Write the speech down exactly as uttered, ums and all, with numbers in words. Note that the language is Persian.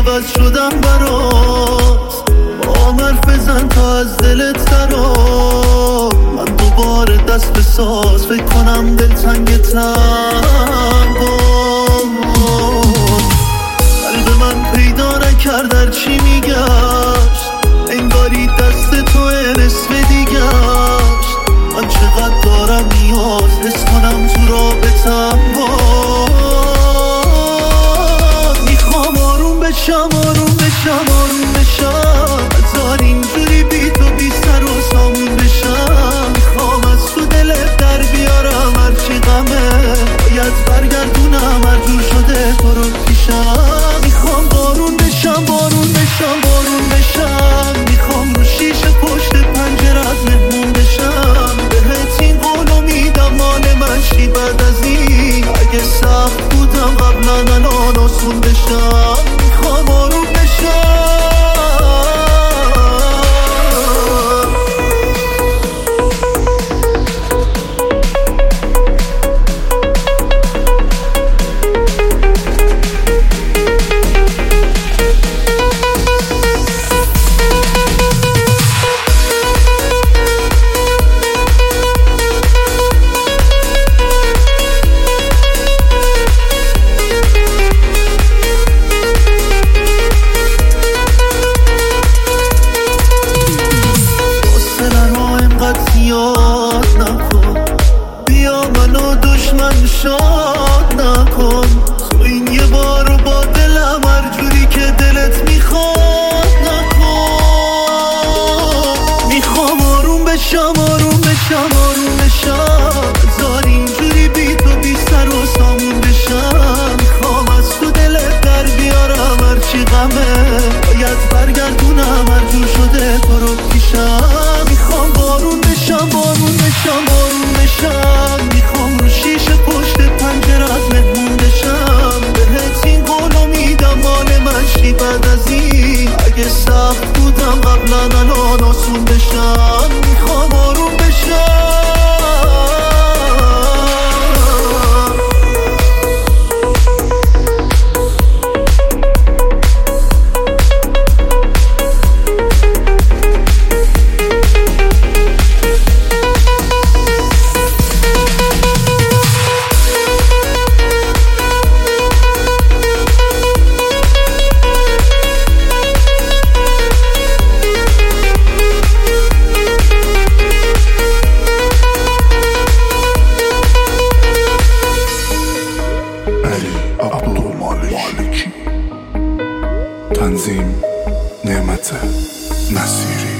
عوض شدم برات، با هم حرف بزن تا از دلت درا. من دوباره دست بساز، فکر کنم دلتنگ تن بود. قلب من پیدا نکرد در چی میگشت، انگاری دست تو نصف دیگشت. من چقدر دارم نیاز حس کنم تو رابطم بود. میخوام آروم بشم آروم بشم آروم بشم، بذار اینجوری بی تو بی سر و سامون بشم. میخوام از تو دلت در بیارم هرچی غمه، باید برگردونم هر جور شده تو رو پیشم. میخوام بارون بشم بارون بشم بارون بشم، میخوام رو شیشه پشت پنجرت مهمون بشم. بهت این قولو میدم مال من شی بعد از این، اگه سخت بودم قبلا الان آسون بشم. میخوام آروم بشم. زیاد نکن، بیا منو دشمن شاد نکن. تو این یه بارو با دلم هر جوری که دلت میخواد نکن. میخوام آروم بشم آروم بشم آروم بشم، بذار اینجوری بی تو بی سر و سامون بشم. میخوام از تو دلت در بیارم هرچی غمه، باید برگردونم هر جور شده تو رو پیشم. میخوام بارون بشم بارون بشم بارون بشم، میخوام رو شیشه پشت پنجرت مهمون بشم. بهت این قولو میدم مال من شی بعد از این، اگه سخت بودم قبلا الان آسون بشم. میخوام آروم بشم. تنظیم نعمت نصیری.